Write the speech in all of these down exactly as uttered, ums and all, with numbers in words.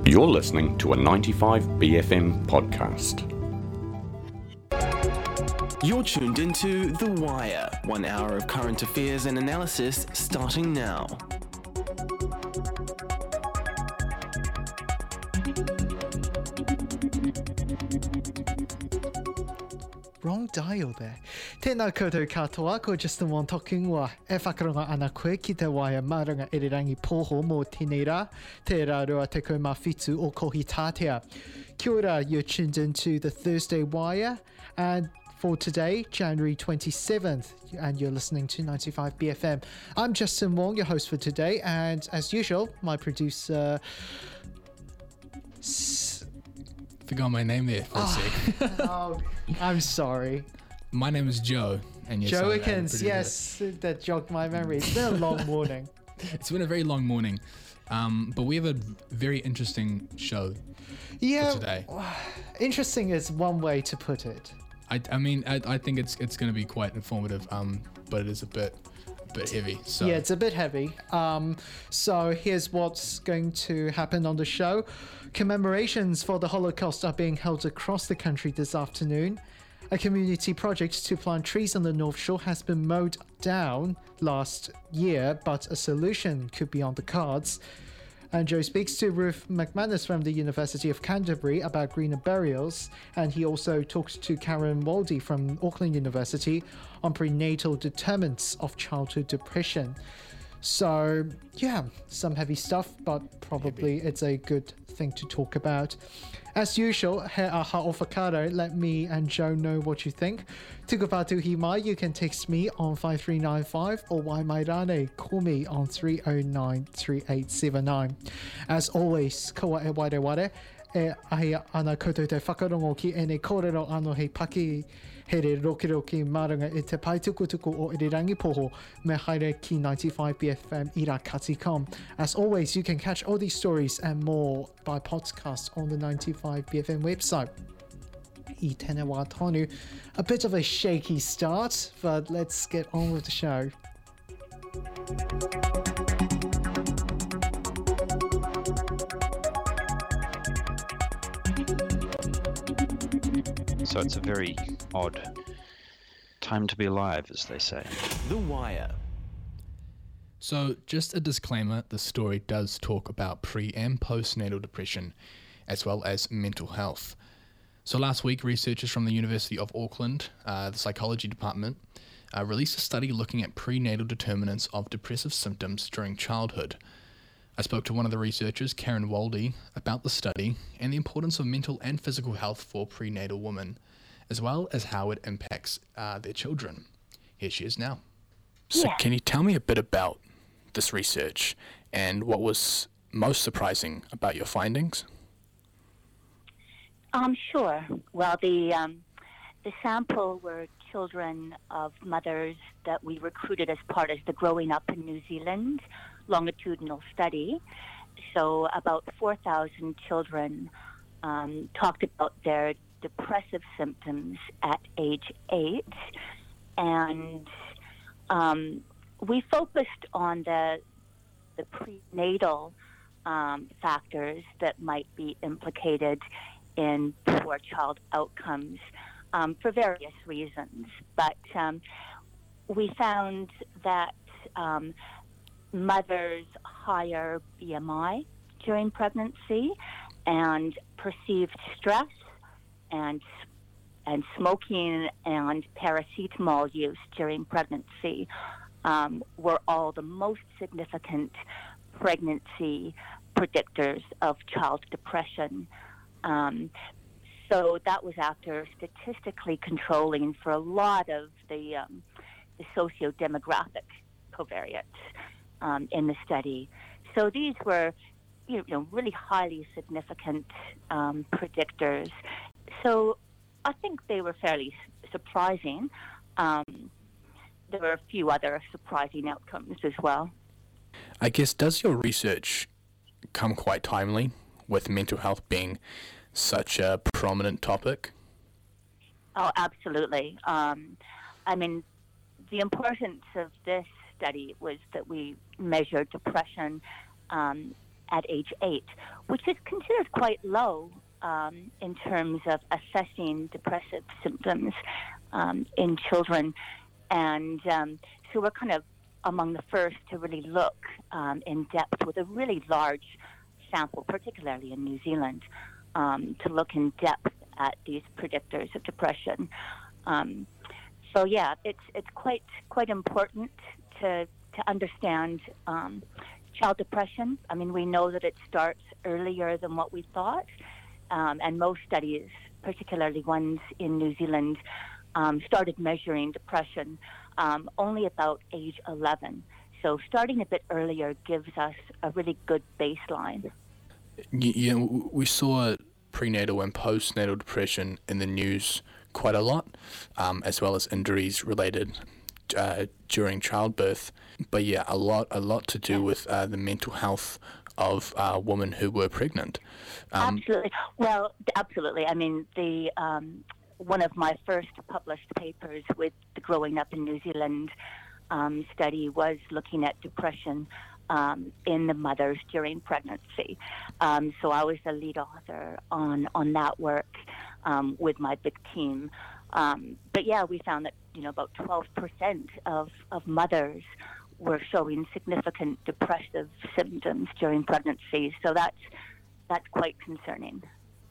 You're listening to a ninety-five B F M podcast. You're tuned into The Wire, one hour of current affairs and analysis starting now. Wrong dial there. Tēnā koutou katoa, ko Justin Wong toku ingoa. E whakaronga ana koe ki te waia maranga irirangi pōho mō tēnei rā. Te rā rua te kaumawhitu o kohi tātea. Kia ora, you're tuned into the Thursday Wire. And for today, January twenty-seventh, and you're listening to ninety-five B F M. I'm Justin Wong, your host for today. And as usual, my producer... S- Forgot my name there for oh, a sec. oh, I'm sorry. My name is Joe. And yes, Joe I- I'm Wickens, pretty yes, that jogged my memory. It's been a long morning. good. It's been a very long morning, um, but we have a very interesting show Yeah, for today. interesting is one way to put it. I, I mean, I, I think it's it's going to be quite informative, um, but it is a bit a bit heavy. So Yeah, it's a bit heavy. Um, so here's what's going to happen on the show. Commemorations for the Holocaust are being held across the country this afternoon. A community project to plant trees on the North Shore has been mowed down last year, but a solution could be on the cards. And Joe speaks to Ruth McManus from the University of Canterbury about greener burials, and he also talks to Karen Waldy from Auckland University on prenatal determinants of childhood depression. So, yeah, some heavy stuff, but probably heavy. It's a good thing to talk about. As usual, he aha o whakaaro, let me and Joe know what you think. Tuku pātuhi mai, you can text me on five three nine five or Waimairane, call me on three oh nine, three eight seven nine. As always, kaua e ware ware, e ahi ana koutou te whakarongo ki e ne kōrero ano hei paki he re rokiroki maranga e te paitukutuku o irirangi poho me haere ki ninety-five B F M irakati dot com. As always, you can catch all these stories and more by podcast on the ninety-five B F M website. I tēnā wā tonu. A bit of a shaky start, but let's get on with the show. So it's a very odd time to be alive, as they say. The Wire. So, just a disclaimer, the story does talk about pre- and postnatal depression, as well as mental health. So last week, researchers from the University of Auckland, uh, the psychology department, uh, released a study looking at prenatal determinants of depressive symptoms during childhood. I spoke to one of the researchers, Karen Waldy, about the study and the importance of mental and physical health for prenatal women, as well as how it impacts uh, their children. Here she is now. So Yeah. can you tell me a bit about this research and what was most surprising about your findings? Um, sure. Well, the um, the sample were children of mothers that we recruited as part of the Growing Up in New Zealand longitudinal study. So about four thousand children um, talked about their depressive symptoms at age eight, and um, we focused on the the prenatal um, factors that might be implicated in poor child outcomes um, for various reasons. But um, we found that um, mothers' higher B M I during pregnancy and perceived stress and and smoking and paracetamol use during pregnancy um, were all the most significant pregnancy predictors of child depression. Um, so that was after statistically controlling for a lot of the, um, the socio-demographic covariates um, in the study. So these were, you know, really highly significant um, predictors. So I think they were fairly surprising. Um, there were a few other surprising outcomes as well. I guess, does your research come quite timely, with mental health being such a prominent topic? Oh, absolutely. Um, I mean, the importance of this study was that we measured depression um, at age eight, which is considered quite low um, in terms of assessing depressive symptoms um, in children. And um, so we're kind of among the first to really look um, in depth with a really large sample, particularly in New Zealand, um, to look in depth at these predictors of depression. Um, so yeah, it's it's quite quite important to to understand um, child depression. I mean, we know that it starts earlier than what we thought, um, and most studies, particularly ones in New Zealand, um, started measuring depression um, only about age eleven. So starting a bit earlier gives us a really good baseline. Yeah, we saw prenatal and postnatal depression in the news quite a lot, um, as well as injuries related uh, during childbirth. But yeah, a lot, a lot to do with uh, the mental health of uh, women who were pregnant. Um, absolutely. Well, absolutely. I mean, the um, one of my first published papers with the Growing Up in New Zealand um, study was looking at depression um, in the mothers during pregnancy. Um, so I was the lead author on on that work um, with my big team. Um, but yeah, we found that you know about twelve percent of, of mothers were showing significant depressive symptoms during pregnancy. So that's that's quite concerning.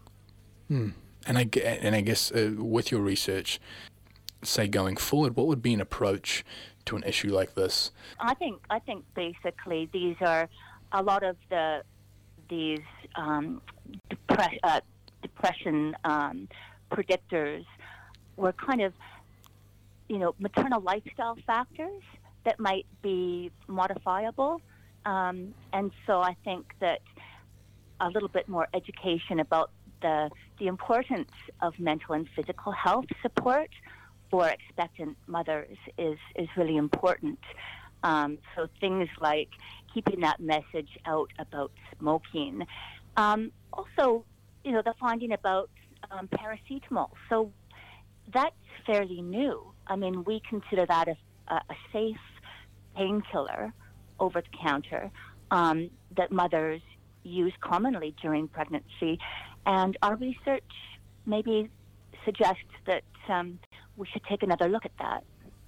Hmm. And I and I guess uh, with your research, say going forward, what would be an approach to an issue like this? I think I think basically these are a lot of the these um, depre- uh, depression um, predictors were kind of you know maternal lifestyle factors that might be modifiable, um, and so I think that a little bit more education about the the importance of mental and physical health support for expectant mothers is, is really important. Um, so things like keeping that message out about smoking. Um, also, you know, the finding about um, paracetamol. So that's fairly new. I mean, we consider that a, a safe painkiller over the counter um, that mothers use commonly during pregnancy. And our research maybe suggests that um, we should take another look at that.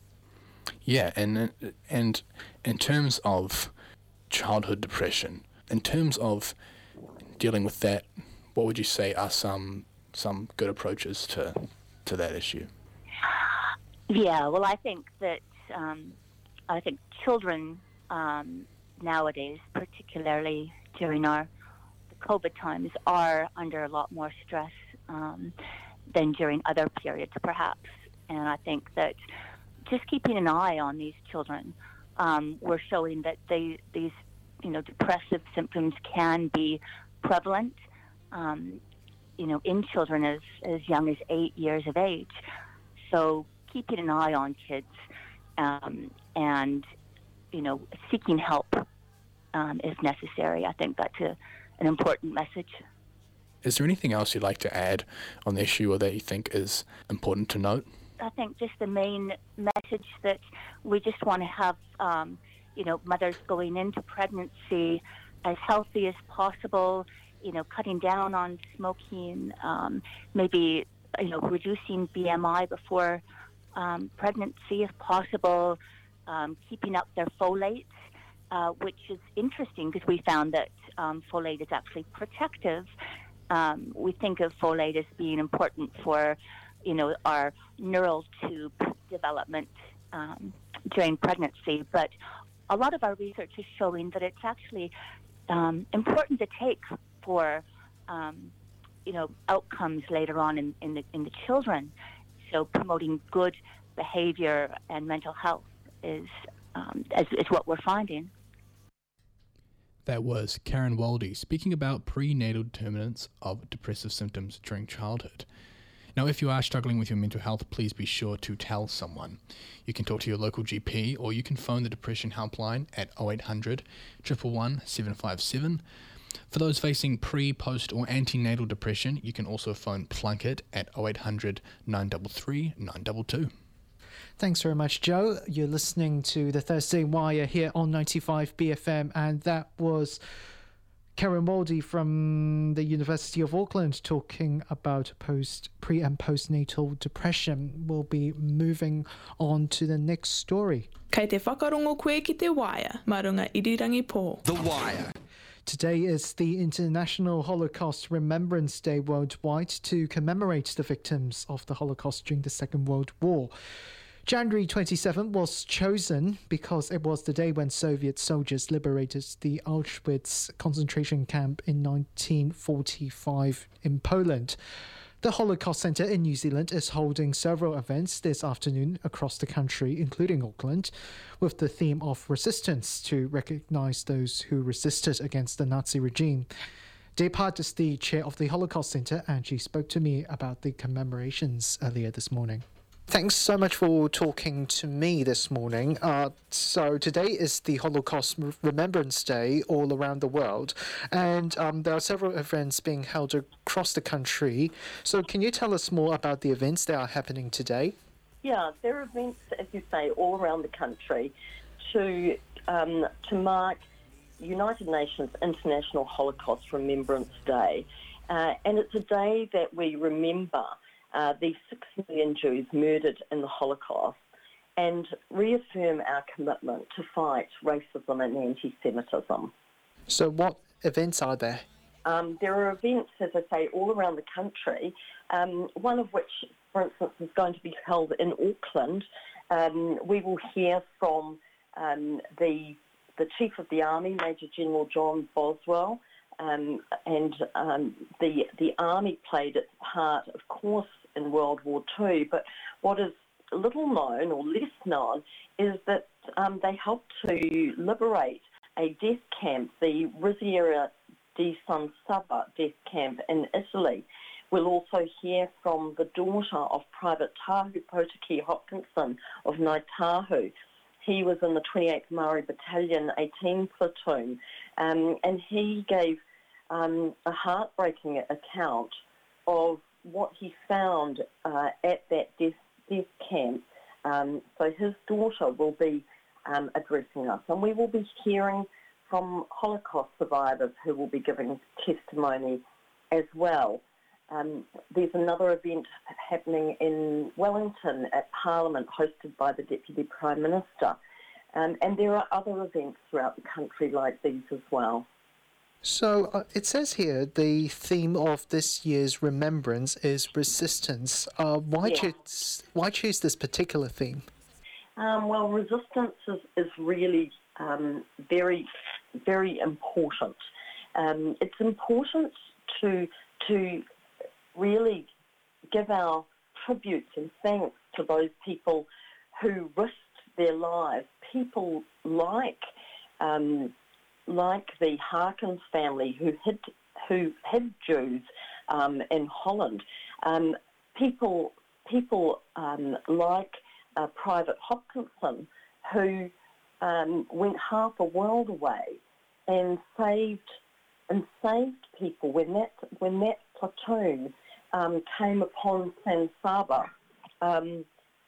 Yeah, and and in terms of childhood depression, in terms of dealing with that, what would you say are some some good approaches to to that issue? Yeah, well, I think that um, I think children um, nowadays, particularly during our the COVID times, are under a lot more stress um, than during other periods, perhaps. And I think that just keeping an eye on these children, um, we're showing that they, these, you know, depressive symptoms can be prevalent, um, you know, in children as, as young as eight years of age. So keeping an eye on kids um, and, you know, seeking help um, is necessary. I think that's a, an important message. Is there anything else you'd like to add on the issue or that you think is important to note? I think just the main message that we just want to have, um, you know, mothers going into pregnancy as healthy as possible, you know, cutting down on smoking, um, maybe, you know, reducing B M I before um, pregnancy if possible, um, keeping up their folate, uh, which is interesting because we found that um, folate is actually protective. Um, we think of folate as being important for you know, our neural tube development um, during pregnancy. But a lot of our research is showing that it's actually um, important to take for, um, you know, outcomes later on in, in, the, in the children. So promoting good behavior and mental health is, um, is, is what we're finding. That was Karen Waldy speaking about prenatal determinants of depressive symptoms during childhood. Now, if you are struggling with your mental health, please be sure to tell someone. You can talk to your local G P or you can phone the Depression Helpline at oh eight hundred, one one one, seven five seven. For those facing pre, post or antenatal depression, you can also phone Plunkett at oh eight hundred, nine three three, nine two two. Thanks very much, Joe. You're listening to the Thursday Wire here on ninety-five B F M, and that was Karen Waldy from the University of Auckland talking about post, pre and postnatal depression. We'll be moving on to the next story. Kei te whakarongo koe ki te Wire, marunga irirangi pō. The Wire. Today is the International Holocaust Remembrance Day worldwide to commemorate the victims of the Holocaust during the Second World War. January twenty-seventh was chosen because it was the day when Soviet soldiers liberated the Auschwitz concentration camp in nineteen forty-five in Poland. The Holocaust Centre in New Zealand is holding several events this afternoon across the country, including Auckland, with the theme of resistance to recognise those who resisted against the Nazi regime. Depart is the chair of the Holocaust Centre, and she spoke to me about the commemorations earlier this morning. Thanks so much for talking to me this morning. Uh, so today is the Holocaust Remembrance Day all around the world, and um, there are several events being held across the country. So can you tell us more about the events that are happening today? Yeah, there are events, as you say, all around the country to um, to mark United Nations International Holocaust Remembrance Day, uh, and it's a day that we remember Uh, these six million Jews murdered in the Holocaust and reaffirm our commitment to fight racism and anti-Semitism. So what events are there? Um, there are events, as I say, all around the country, um, one of which, for instance, is going to be held in Auckland. Um, we will hear from um, the, the Chief of the Army, Major General John Boswell, um, and um, the, the Army played its part, of course, in World War Two, but what is little known or less known is that um, they helped to liberate a death camp, the Risiera di San Saba death camp in Italy. We'll also hear from the daughter of Private Tahu Potiki Hopkinson of Ngāi Tahu. He was in the twenty-eighth Maori Battalion eighteen platoon, um, and he gave um, a heartbreaking account of what he found uh, at that death, death camp. Um, so his daughter will be um, addressing us, and we will be hearing from Holocaust survivors who will be giving testimony as well. Um, there's another event happening in Wellington at Parliament hosted by the Deputy Prime Minister, um, and there are other events throughout the country like these as well. So uh, it says here the theme of this year's remembrance is resistance. Uh, why, Yeah. choose, why choose this particular theme? Um, well, resistance is, is really um, very, very important. Um, it's important to to really give our tributes and thanks to those people who risked their lives. People like um, like the Harkins family who hid who hid Jews um, in Holland. Um, people people um, like uh, Private Hopkinson who um, went half a world away and saved and saved people when that when that platoon um, came upon San Saba. Um,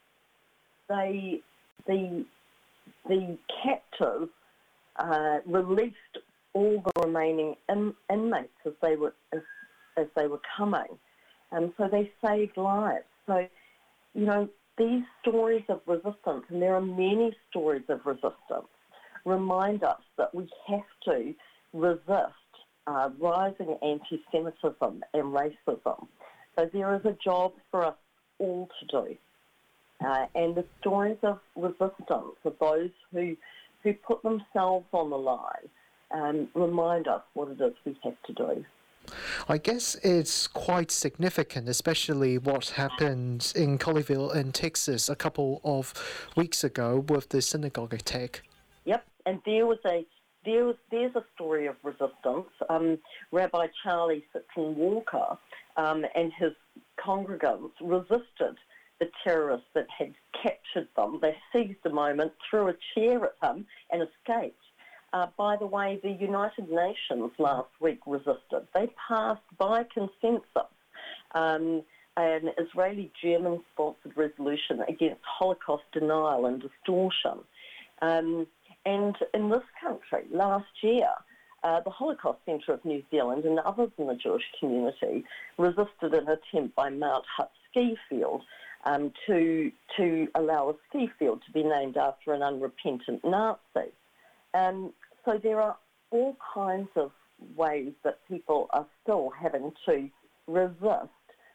they the the captors uh, released all the remaining in, inmates as they were as, as they were coming, and so they saved lives. So, you know, these stories of resistance, and there are many stories of resistance, remind us that we have to resist uh, rising anti-Semitism and racism. So there is a job for us all to do. Uh, and the stories of resistance of those who who put themselves on the line um, remind us what it is we have to do. I guess it's quite significant, especially what happened in Colleyville in Texas a couple of weeks ago with the synagogue attack. Yep, and there was a there was there's a story of resistance. Um, Rabbi Charlie Citron Walker um, and his congregants resisted the terrorists that had captured them. They seized a moment, threw a chair at him, and escaped. Uh, by the way, the United Nations last week resisted. They passed by consensus um, an Israeli German-sponsored resolution against Holocaust denial and distortion. Um, and in this country, last year, uh, the Holocaust Centre of New Zealand and others in the Jewish community resisted an attempt by Mount Hutt ski field um, to, to allow a ski field to be named after an unrepentant Nazi. Um, so there are all kinds of ways that people are still having to resist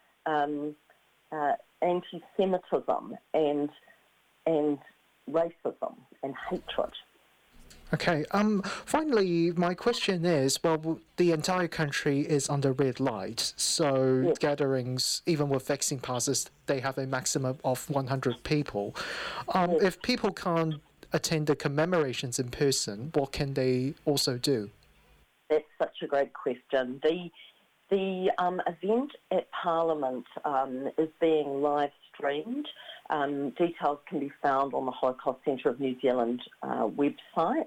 um, uh, anti-Semitism and and racism and hatred. Okay. Um. Finally, my question is: well, the entire country is under red light, so Yes. gatherings, even with vaccine passes, they have a maximum of one hundred people. Um. Yes. If people can't attend the commemorations in person, what can they also do? That's such a great question. The the um, event at Parliament um, is being live streamed. Um, details can be found on the Holocaust Centre of New Zealand uh, website.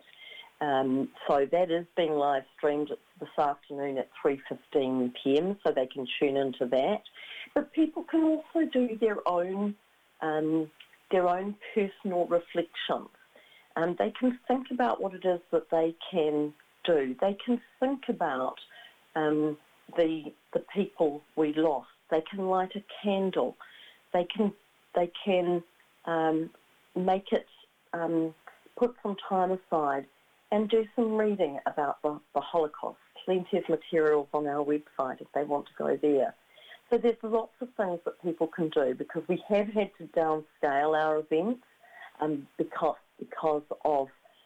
Um, so that is being live streamed this afternoon at three fifteen p m, so they can tune into that. But people can also do their own um, their own personal reflections. Um, they can think about what it is that they can do. They can think about um, the the people we lost. They can light a candle. They can they can um, make it um, put some time aside and do some reading about the, the Holocaust. Plenty of materials on our website if they want to go there. So there's lots of things that people can do because we have had to downscale our events um, because because of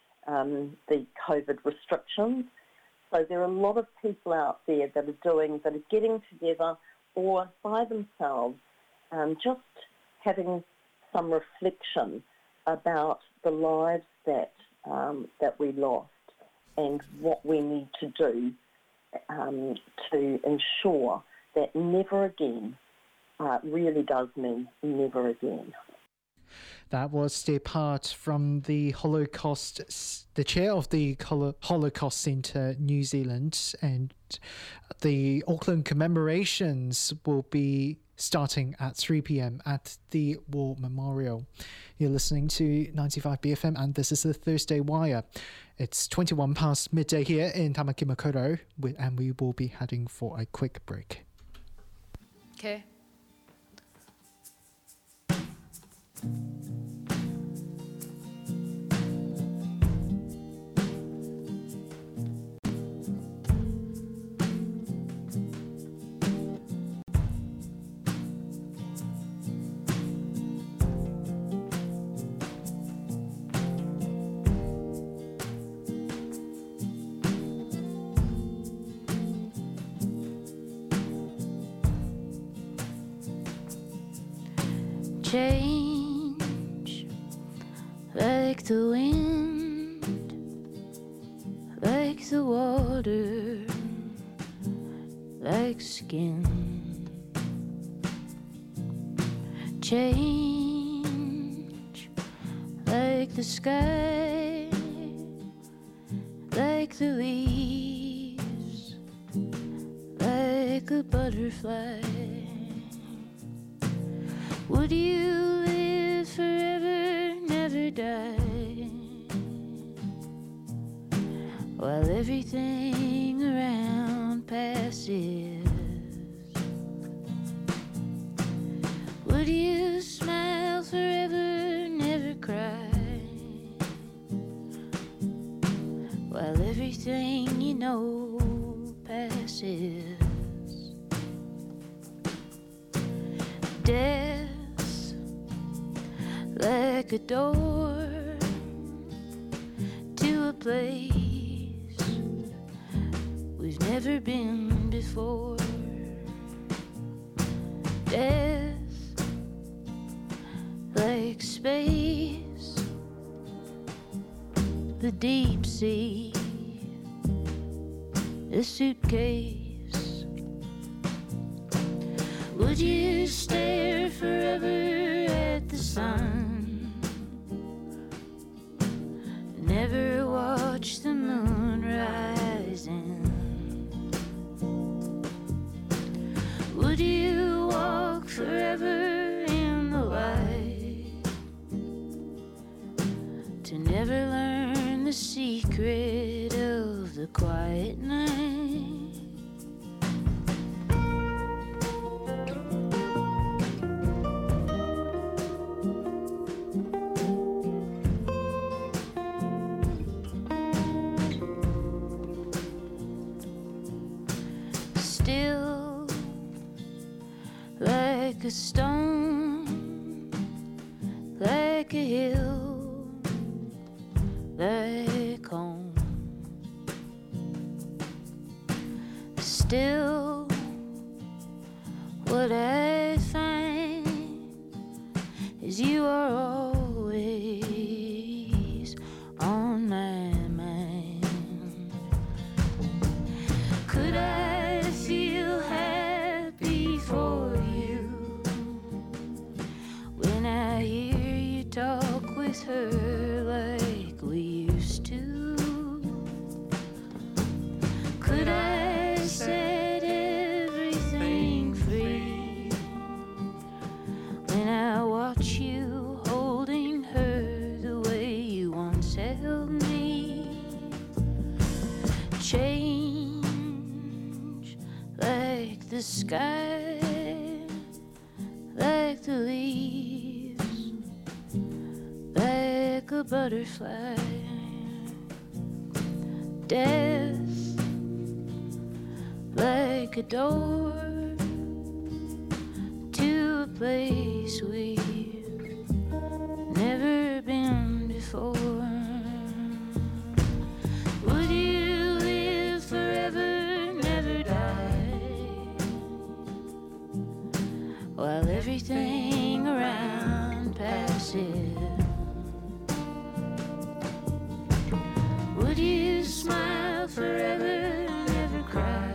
um, the COVID restrictions. So there are a lot of people out there that are doing, that are getting together or by themselves, um, just having some reflection about the lives that um, that we lost and what we need to do um, to ensure that never again uh, really does mean never again. That was the part from the Holocaust, the chair of the Holocaust Centre New Zealand, and the Auckland commemorations will be starting at three p m at the War Memorial. You're listening to ninety-five B F M, and this is the Thursday Wire. It's twenty-one past midday here in Tamaki Makaurau, and we will be heading for a quick break. Okay. Change like the wind, like the water, like skin. Change like the sky, like the leaves, like a butterfly. Would you live forever, never die, while everything around passes? Would you smile forever, never cry, while everything you know passes? Death like a door to a place we've never been before. Death like space, the deep sea, a suitcase. Would you stare forever at the sun, never watch the moon rising? Would you walk forever in the light, to never learn the secret of the quiet night. Still like a stone, like a hill, like home. Still, what I find is you are always on my mind. Could I feel happy for you when I hear you talk with her like we used to? Could I set everything free when I watch you holding her the way you once held me? Change like the sky, like the leaves, like a butterfly. Death like a door to a place we've never been before. Would you live forever, never die, while everything around passes? Would you smile forever, never cry?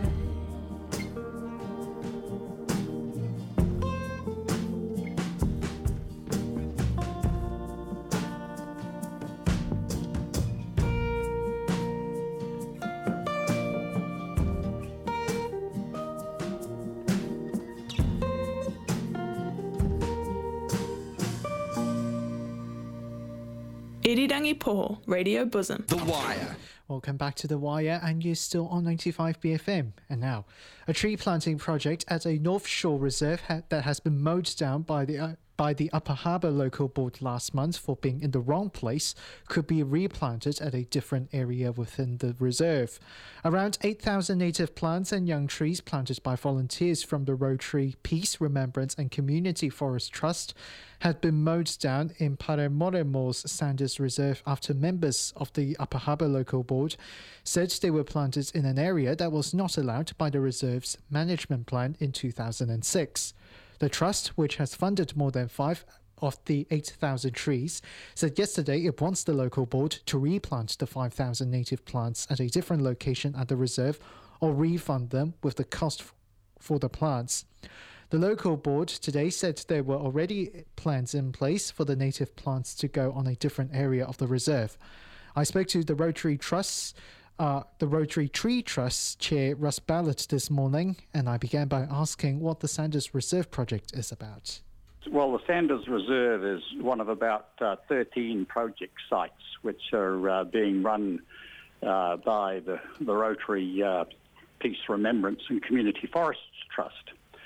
Irirangi Poho, Radio Bosom. The Wire. Welcome back to The Wire, and you're still on ninety-five B F M. And now, a tree planting project at a North Shore reserve ha- that has been mowed down by the uh, by the Upper Harbour Local Board last month for being in the wrong place could be replanted at a different area within the reserve. Around eight thousand native plants and young trees planted by volunteers from the Rotary Peace, Remembrance and Community Forest Trust had been mowed down in Paremoremore's Sanders Reserve after members of the Upper Harbour Local Board said they were planted in an area that was not allowed by the reserve's management plan in two thousand six. The trust, which has funded more than five of the eight thousand trees, said yesterday it wants the local board to replant the five thousand native plants at a different location at the reserve or refund them with the cost f- for the plants. The local board today said there were already plans in place for the native plants to go on a different area of the reserve. I spoke to the Rotary Trust's Uh, the Rotary Tree Trust Chair Russ Ballard this morning, and I began by asking what the Sanders Reserve project is about. Well, the Sanders Reserve is one of about uh, thirteen project sites which are uh, being run uh, by the, the Rotary uh, Peace, Remembrance and Community Forests Trust.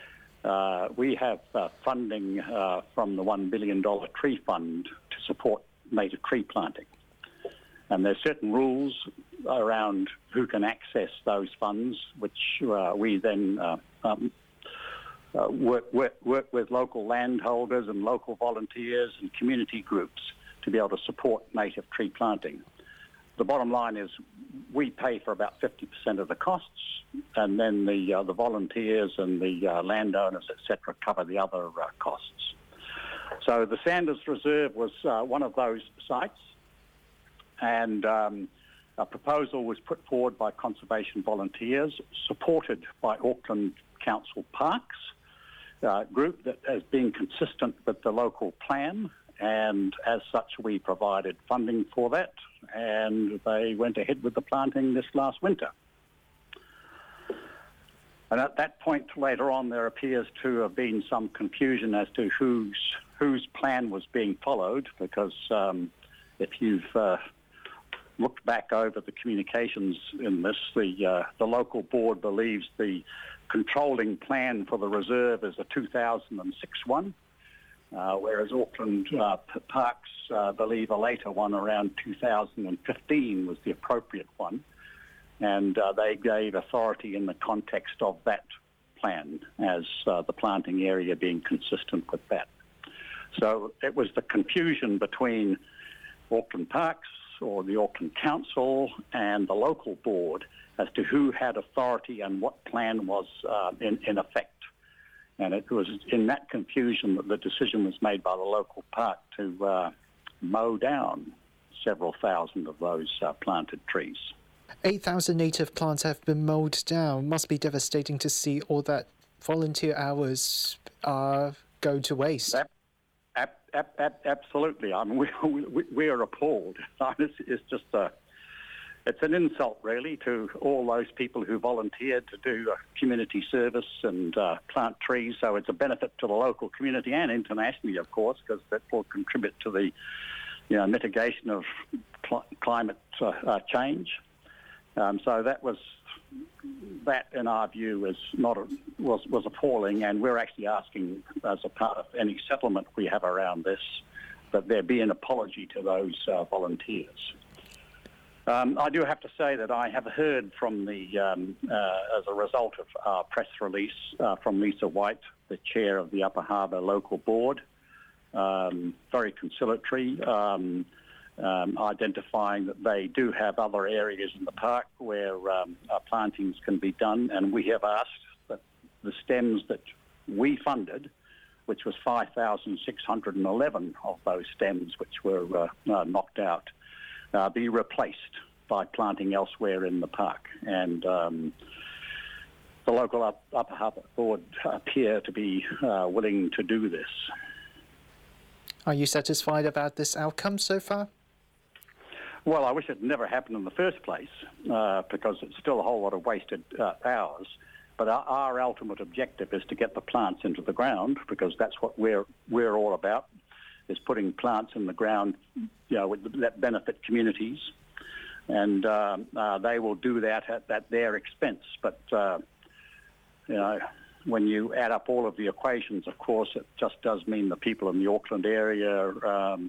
Uh, we have uh, funding uh, from the one billion dollars tree fund to support native tree planting. And there's certain rules around who can access those funds, which uh, we then uh, um, uh, work, work, work with local landholders and local volunteers and community groups to be able to support native tree planting. The bottom line is we pay for about fifty percent of the costs, and then the uh, the volunteers and the uh, landowners, et cetera, cover the other uh, costs. So the Sanders Reserve was uh, one of those sites. And um, a proposal was put forward by conservation volunteers, supported by Auckland Council Parks uh, group that has been consistent with the local plan, and as such we provided funding for that, and they went ahead with the planting this last winter. And at that point later on there appears to have been some confusion as to whose, whose plan was being followed, because um, if you've uh, looked back over the communications in this, the uh, the local board believes the controlling plan for the reserve is a two thousand six one, uh, whereas Auckland uh, Parks uh, believe a later one around two thousand fifteen was the appropriate one, and uh, they gave authority in the context of that plan as uh, the planting area being consistent with that. So it was the confusion between Auckland Parks or the Auckland Council and the local board as to who had authority and what plan was uh, in, in effect. And it was in that confusion that the decision was made by the local park to uh, mow down several thousand of those uh, planted trees. eight thousand native plants have been mowed down. Must be devastating to see all that volunteer hours uh, go to waste. Ab- ab- ab- ab- absolutely. I mean, we, we, we're appalled. It's, it's just a, it's an insult, really, to all those people who volunteered to do uh, community service and uh, plant trees. So it's a benefit to the local community and internationally, of course, because that will contribute to the you know, mitigation of cl- climate uh, uh, change. Um, so that was, that in our view is not a, was was appalling, and we're actually asking, as a part of any settlement we have around this, that there be an apology to those uh, volunteers. Um, I do have to say that I have heard from the, um, uh, as a result of our press release uh, from Lisa White, the chair of the Upper Harbour Local Board, um, very conciliatory. Um, Um, identifying that they do have other areas in the park where um, uh, plantings can be done, and we have asked that the stems that we funded, which was five thousand six hundred eleven of those stems which were uh, uh, knocked out, uh, be replaced by planting elsewhere in the park. And um, the local up, Upper Harbour Board appear to be uh, willing to do this. Are you satisfied about this outcome so far? Well, I wish it never happened in the first place, uh, because it's still a whole lot of wasted uh, hours. But our, our ultimate objective is to get the plants into the ground, because that's what we're we're all about, is putting plants in the ground, you know, that benefit communities, and uh, uh, they will do that at, at their expense. But uh, you know, when you add up all of the equations, of course, it just does mean the people in the Auckland area, Um,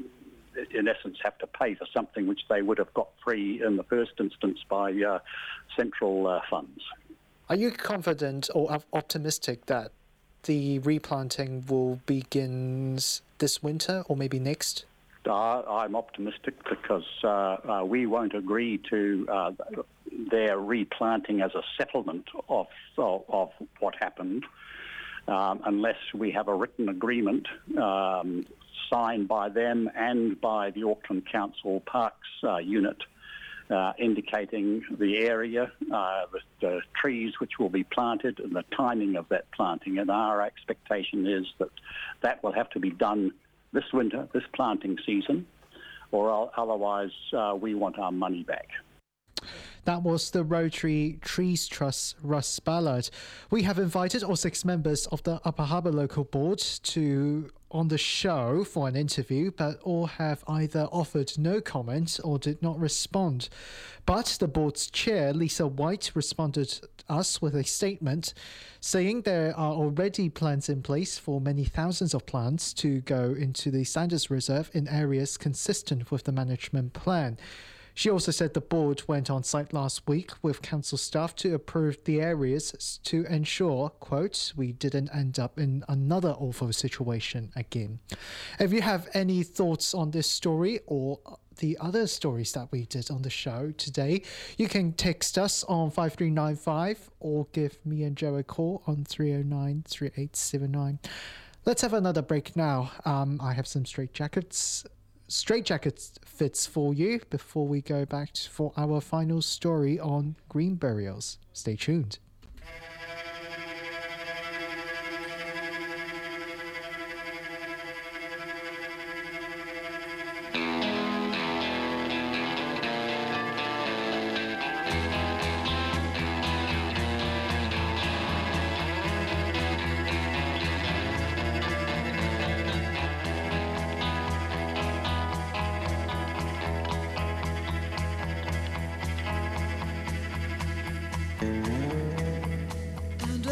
in essence, have to pay for something which they would have got free in the first instance by uh, central uh, funds. Are you confident or optimistic that the replanting will begin this winter or maybe next? Uh, I'm optimistic because uh, uh, we won't agree to uh, their replanting as a settlement of, of, of what happened um, unless we have a written agreement um, signed by them and by the Auckland Council Parks uh, unit, uh, indicating the area, uh, the, the trees which will be planted and the timing of that planting. And our expectation is that that will have to be done this winter, this planting season, or otherwise uh, we want our money back. That was the Rotary Trees Trust Russ Ballard. We have invited all six members of the Upper Harbour Local Board to on the show for an interview, but all have either offered no comment or did not respond. But the board's chair, Lisa White, responded to us with a statement saying there are already plans in place for many thousands of plants to go into the Sanders Reserve in areas consistent with the management plan. She also said the board went on site last week with council staff to approve the areas to ensure, quote, we didn't end up in another awful situation again. If you have any thoughts on this story or the other stories that we did on the show today, you can text us on five three nine five or give me and Joe a call on three oh nine, three eight seven nine. Let's have another break now. Um, I have some straight jackets. Straight jackets fits for you before we go back to, for our final story on green burials. Stay tuned.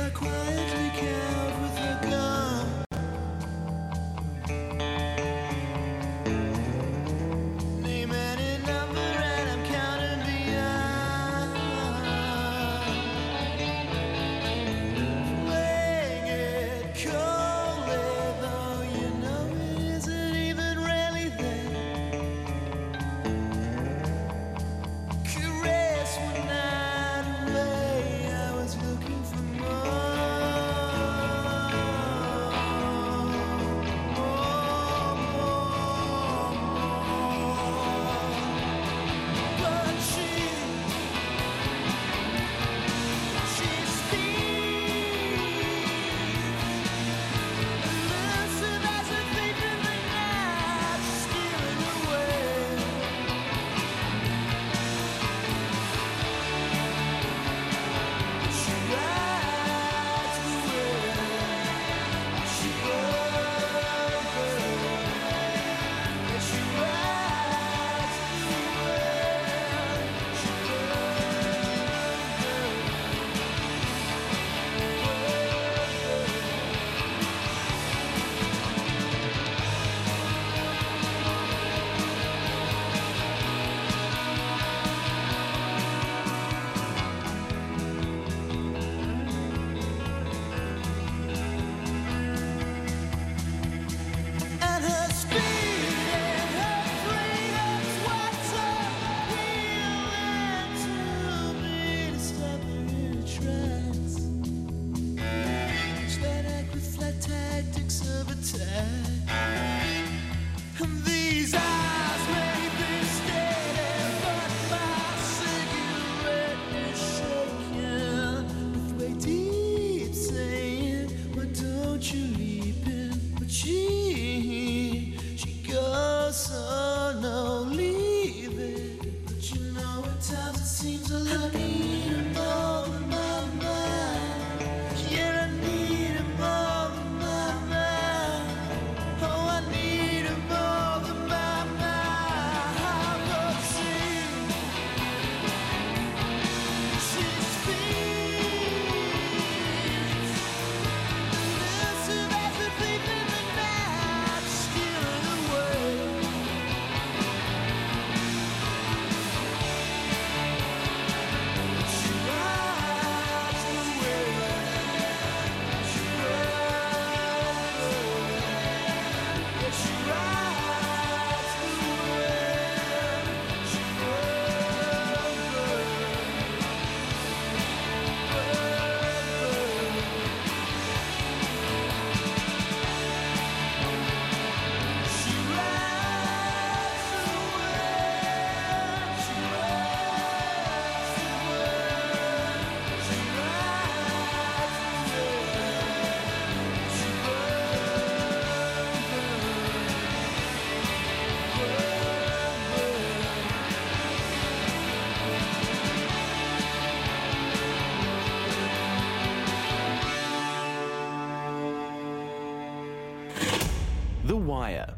The Wire.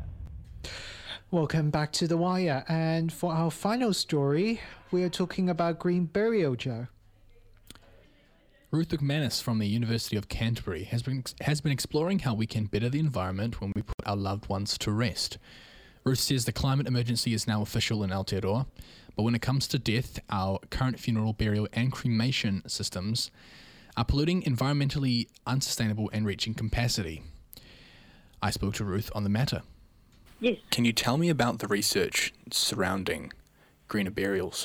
Welcome back to The Wire, and for our final story, we are talking about green burial, Joe. Ruth McManus from the University of Canterbury has been has been exploring how we can better the environment when we put our loved ones to rest. Ruth says the climate emergency is now official in Aotearoa, but when it comes to death, our current funeral, burial and cremation systems are polluting, environmentally unsustainable and reaching capacity. I spoke to Ruth on the matter. Yes. Can you tell me about the research surrounding greener burials?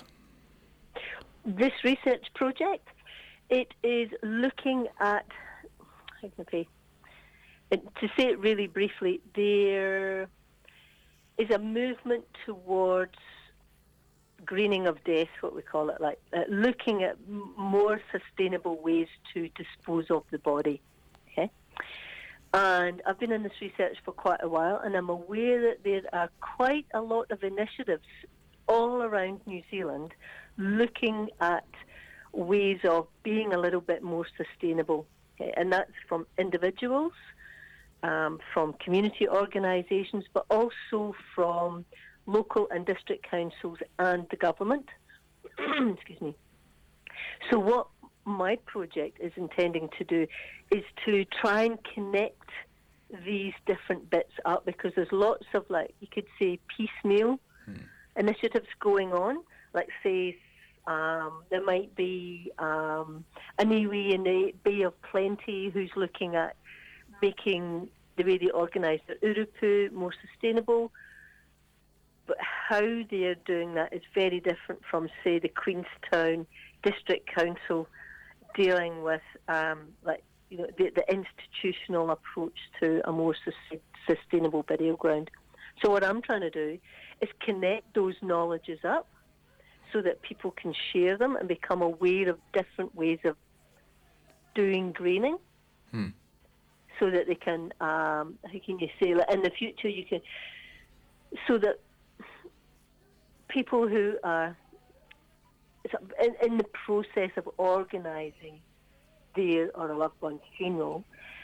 This research project, it is looking at, how can I say, it, to say it really briefly, there is a movement towards greening of death, what we call it, like uh, looking at m- more sustainable ways to dispose of the body. Okay, and I've been in this research for quite a while, and I'm aware that there are quite a lot of initiatives all around New Zealand looking at ways of being a little bit more sustainable, okay? And that's from individuals, um, from community organisations, but also from local and district councils and the government. Excuse me. So what my project is intending to do is to try and connect these different bits up, because there's lots of, like, you could say piecemeal hmm. initiatives going on. Like, say, um, there might be um, an iwi in the Bay of Plenty who's looking at making the way they organise their urupu more sustainable. But how they're doing that is very different from, say, the Queenstown District Council dealing with, um, like, you know, the, the institutional approach to a more sus- sustainable burial ground. So what I'm trying to do is connect those knowledges up so that people can share them and become aware of different ways of doing greening. Hmm. So that they can, um, how can you say, like, in the future you can, so that people who are in, in the process of organising their or a loved one's funeral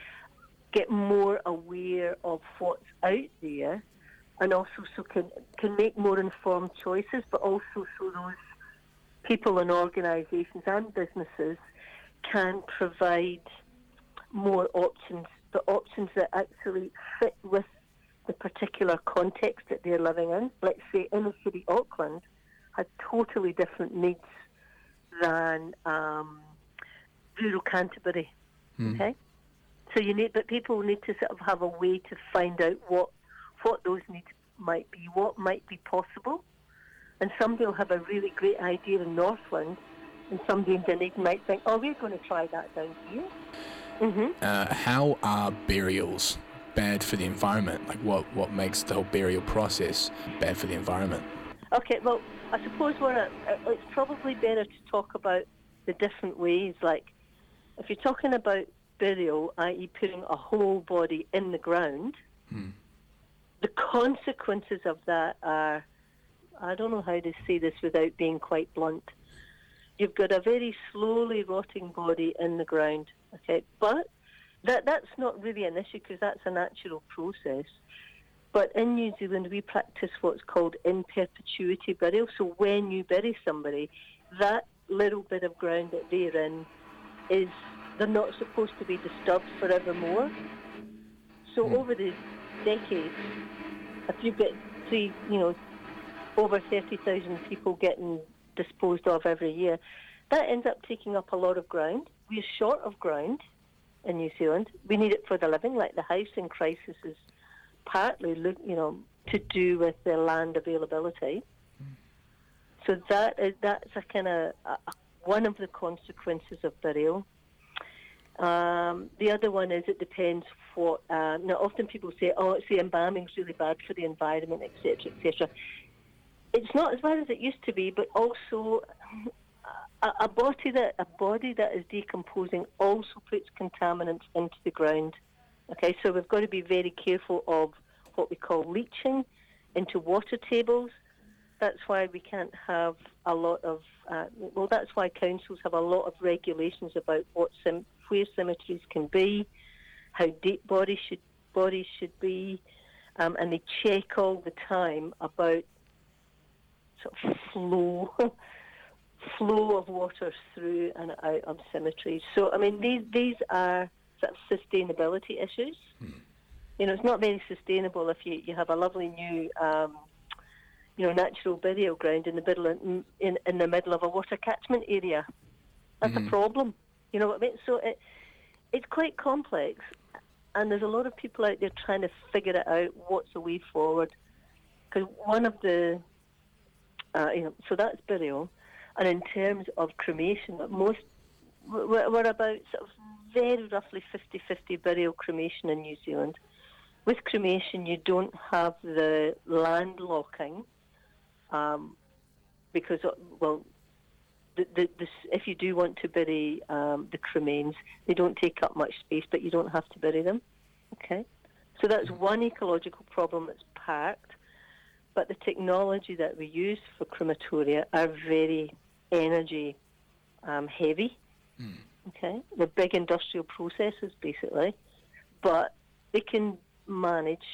get more aware of what's out there, and also so can can make more informed choices, but also so those people and organisations and businesses can provide more options, the options that actually fit with the particular context that they're living in. Let's say inner city Auckland had totally different needs than um, rural Canterbury. Mm. Okay, so you need, but people need to sort of have a way to find out what what those needs might be, what might be possible. And somebody will have a really great idea in Northland, and somebody in Dunedin might think, "Oh, we're going to try that down here." Mm-hmm. Uh, how are burials bad for the environment? Like, what, what makes the whole burial process bad for the environment? Okay, well, I suppose we're at, it's probably better to talk about the different ways. Like, if you're talking about burial, that is putting a whole body in the ground, hmm. the consequences of that are, I don't know how to say this without being quite blunt. You've got a very slowly rotting body in the ground, okay? But that that's not really an issue because that's a natural process. But in New Zealand, we practice what's called in perpetuity burial. So when you bury somebody, that little bit of ground that they're in is, they're not supposed to be disturbed forevermore. So mm. over the decades, if you get three, you know, over thirty thousand people getting disposed of every year, that ends up taking up a lot of ground. We're short of ground in New Zealand. We need it for the living, like the housing crisis is partly, you know, to do with the land availability. Mm. So that is, that's a kind of a, one of the consequences of burial. Um, the other one is it depends what. Uh, now, often people say, "Oh, it's the embalming's really bad for the environment, et cetera, et cetera" It's not as bad as it used to be, but also a, a body that a body that is decomposing also puts contaminants into the ground. Okay, so we've got to be very careful of what we call leaching into water tables. That's why we can't have a lot of, uh, well, that's why councils have a lot of regulations about what sim- where cemeteries can be, how deep bodies should bodies should be, um, and they check all the time about sort of flow, flow of water through and out of cemeteries. So, I mean, these these are sort of sustainability issues. Hmm. You know, it's not very sustainable if you, you have a lovely new, um, you know, natural burial ground in the middle of, in in the middle of a water catchment area. That's mm-hmm. a problem. You know what I mean? So it it's quite complex, and there's a lot of people out there trying to figure it out. What's the way forward? Because one of the Uh, you know, so that's burial, and in terms of cremation, most we're, we're about sort of very roughly fifty-fifty burial cremation in New Zealand. With cremation, you don't have the land locking, um, because well, the, the, the, if you do want to bury um, the cremains, they don't take up much space, but you don't have to bury them. Okay, so that's one ecological problem that's parked. But the technology that we use for crematoria are very energy um, heavy. Mm. Okay, they're big industrial processes basically, but they can manage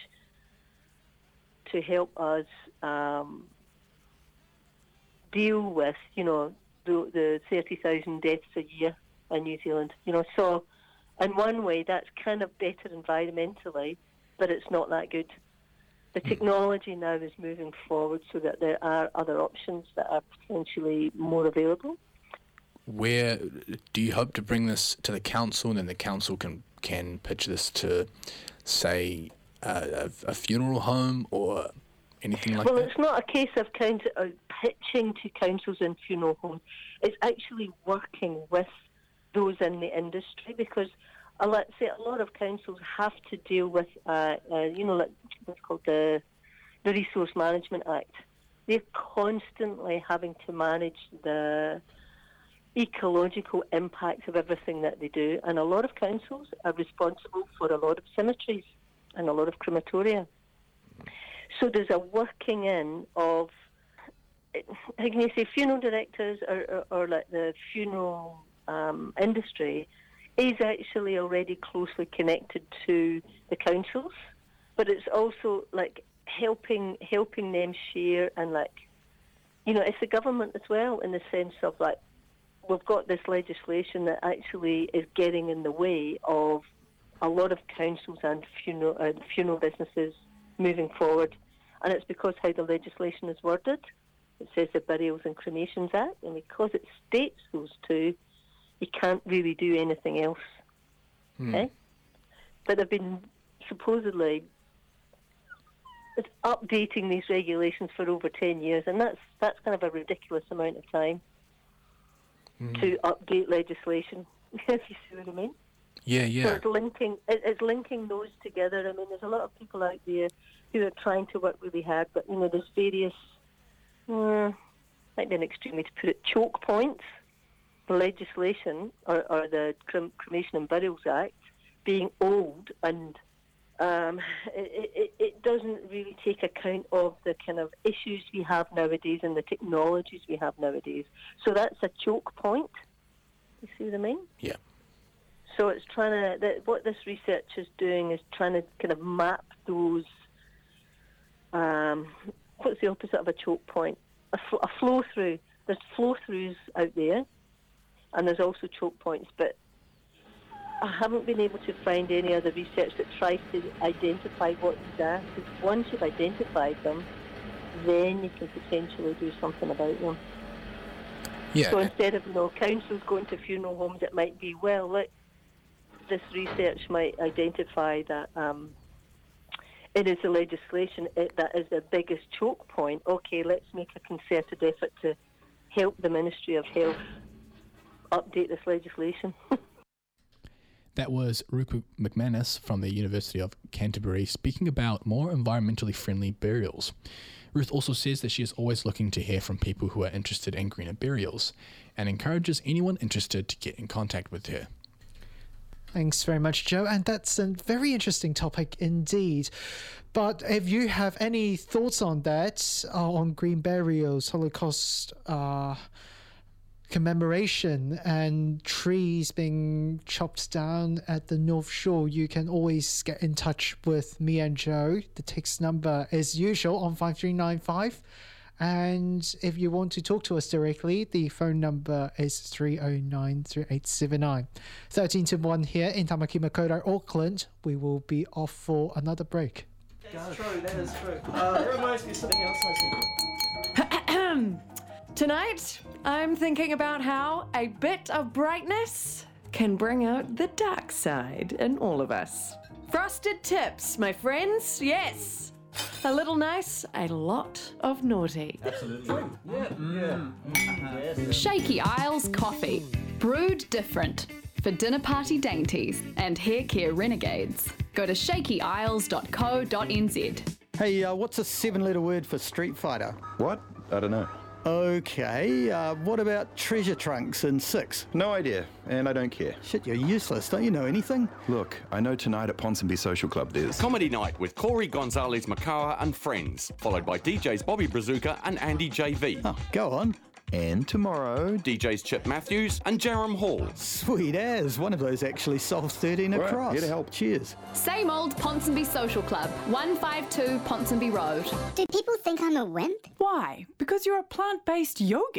to help us um, deal with, you know, the, the thirty thousand deaths a year in New Zealand. You know, so in one way that's kind of better environmentally, but it's not that good. The technology now is moving forward so that there are other options that are potentially more available. Where do you hope to bring this to the council, and then the council can can pitch this to, say, uh, a, a funeral home or anything like well, that? Well, it's not a case of kind of pitching to councils and funeral homes. It's actually working with those in the industry, because uh, let's say a lot of councils have to deal with, uh, uh, you know, like what's called the the Resource Management Act. They're constantly having to manage the ecological impacts of everything that they do, and a lot of councils are responsible for a lot of cemeteries and a lot of crematoria. So there's a working in of, how can you say, funeral directors or, or, or like the funeral um, industry is actually already closely connected to the councils, but it's also like helping helping them share, and like, you know, it's the government as well, in the sense of like, we've got this legislation that actually is getting in the way of a lot of councils and funeral uh, funeral businesses moving forward. And it's because how the legislation is worded. It says the Burials and Cremations Act, and because it states those two, you can't really do anything else. Hmm. Okay? But they've been supposedly updating these regulations for over ten years, and that's that's kind of a ridiculous amount of time hmm. to update legislation, if you see what I mean. Yeah, yeah. So it's linking, it, it's linking those together. I mean, there's a lot of people out there who are trying to work really hard, but, you know, there's various, uh, might be an extreme way to put it, choke points. The legislation, or, or the Crem- Cremation and Burials Act, being old, and um, it, it, it doesn't really take account of the kind of issues we have nowadays and the technologies we have nowadays. So that's a choke point. You see what I mean? Yeah. So it's trying to, that, what this research is doing is trying to kind of map those, um, what's the opposite of a choke point? A, fl- a flow through. There's flow throughs out there, and there's also choke points, but I haven't been able to find any other research that tries to identify what these are, because once you've identified them, then you can potentially do something about them. Yeah. So instead of, you know, councils going to funeral homes, it might be, well, look, this research might identify that um, it is the legislation it, that is the biggest choke point. Okay, let's make a concerted effort to help the Ministry of Health update this legislation. That was Ruth McManus from the University of Canterbury speaking about more environmentally friendly burials. Ruth also says that she is always looking to hear from people who are interested in greener burials, and encourages anyone interested to get in contact with her. Thanks very much, Joe. And that's a very interesting topic indeed. But if you have any thoughts on that, uh, on green burials, Holocaust uh, commemoration, and trees being chopped down at the North Shore, you can always get in touch with me and Joe. The text number is usual on five three nine five. And if you want to talk to us directly, the phone number is three oh nine, three eight seven nine. thirteen to one here in Tamaki Makaurau, Auckland. We will be off for another break. That's true, that is true. Uh, that reminds me of something else I think. Tonight, I'm thinking about how a bit of brightness can bring out the dark side in all of us. Frosted tips, my friends, yes. A little nice, a lot of naughty. Absolutely. Yeah, mm. yeah. Yes. Shaky Isles Coffee. Brewed different. For dinner party dainties and hair care renegades. Go to shaky isles dot co dot n z. Hey, uh, what's a seven-letter word for Street Fighter? What? I don't know. Okay, uh, what about treasure trunks in six? No idea, and I don't care. Shit, you're useless. Don't you know anything? Look, I know tonight at Ponsonby Social Club there's... Comedy night with Corey Gonzalez Makawa and friends, followed by D Js Bobby Brazuka and Andy J V. Oh, go on. And tomorrow... D Js Chip Matthews and Jerem Hall. Sweet as. One of those actually solved thirteen right, across. Here to help. Cheers. Same old Ponsonby Social Club, one five two Ponsonby Road. Do people think I'm a wimp? Why? Because you're a plant-based yogurt.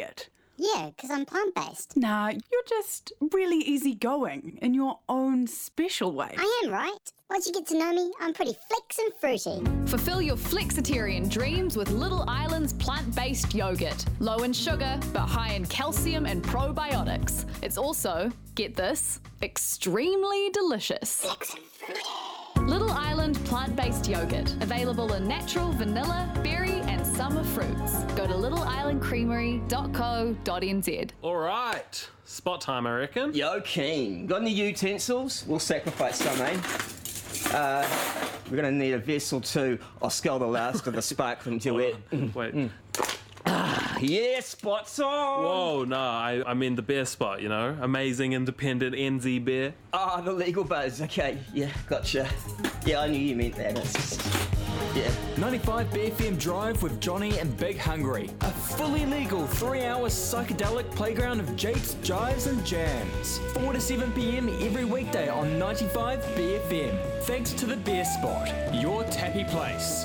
Yeah, because I'm plant-based. Nah, you're just really easygoing in your own special way. I am, right? Once you get to know me, I'm pretty flex and fruity. Fulfill your flexitarian dreams with Little Island's plant-based yogurt. Low in sugar, but high in calcium and probiotics. It's also, get this, extremely delicious. Flex and fruity. Little Island plant-based yogurt, available in natural, vanilla, berry and summer fruits. Go to little island creamery dot co dot n z. All right, spot time, I reckon. Yo, keen. Got any utensils? We'll sacrifice some, eh? Uh, we're gonna need a vessel too. I'll scull the last of the sparkling duet. Wait. Mm. Ah, yeah, spot's on! Whoa, no, I, I mean the beer spot, you know? Amazing, independent N Z beer. Ah, oh, the legal buzz. Okay, yeah, gotcha. Yeah, I knew you meant that. It's just, yeah. ninety-five B F M Drive with Johnny and Big Hungry. A fully legal three-hour psychedelic playground of japes, jives and jams. four to seven p.m. every weekday on ninety-five B F M. Thanks to the Beer Spot, your tappy place.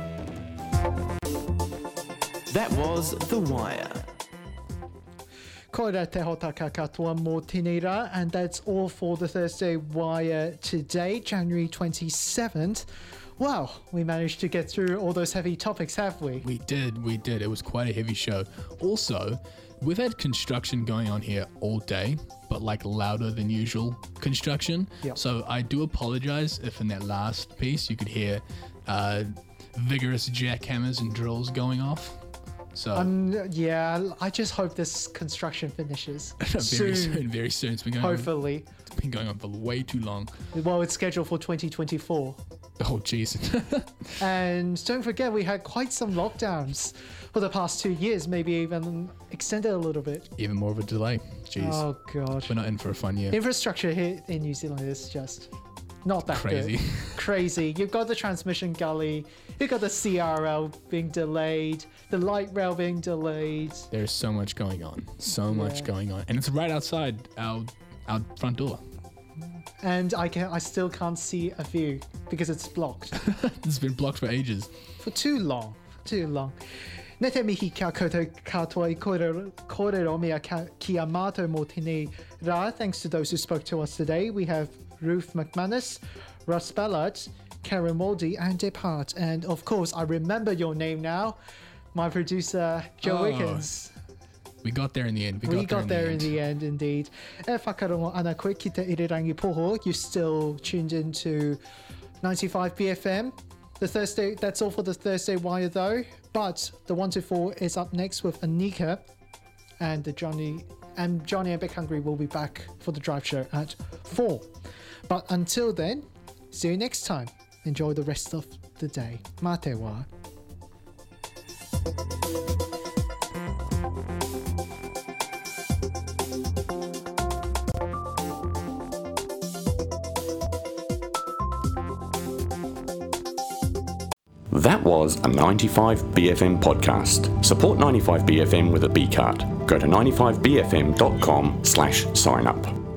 That was The Wire. Koira te hotaka katoa mō tēnei rā, and that's all for the Thursday Wire today, January twenty-seventh. Wow, we managed to get through all those heavy topics, have we? We did, we did. It was quite a heavy show. Also, we've had construction going on here all day, but like louder than usual construction. Yep. So I do apologize if in that last piece you could hear uh, vigorous jackhammers and drills going off. So Um, yeah, I just hope this construction finishes very soon. soon, very soon. It's been going Hopefully. On, it's been going on for way too long. Well, it's scheduled for twenty twenty-four. Oh, jeez. And don't forget, we had quite some lockdowns for the past two years, maybe even extended a little bit. Even more of a delay. Jeez. Oh, God. We're not in for a fun year. Infrastructure here in New Zealand is just not that Crazy. good. Crazy. You've got the transmission gully, you've got the C R L being delayed, the light rail being delayed. There's so much going on. So much Yeah. going on. And it's right outside our our front door. And I can I still can't see a view because it's blocked. It's been blocked for ages. For too long. Too long. Ne te mihi kia koutou katoa I kore, kōrero mea kia mātou mō tēnei rā. Thanks to those who spoke to us today. We have Ruth McManus, Russ Ballard, Karen Moldy, and Deb Hart. And of course, I remember your name now, my producer, Joe Oh, Wiggins. We got there in the end. We, We got, got there, there in in the, the end, indeed. E whakarongo ana koe ki te irirangi poho. You still tuned into ninety-five B F M. The Thursday, that's all for the Thursday Wire though. But the one to four is up next with Anika, and the Johnny and Johnny and Big Hungry will be back for the drive show at four. But until then, see you next time. Enjoy the rest of the day. Mā te wā. That was a ninety-five B F M podcast. Support ninety-five B F M with a B card. Go to ninety-five B F M dot com slash sign up.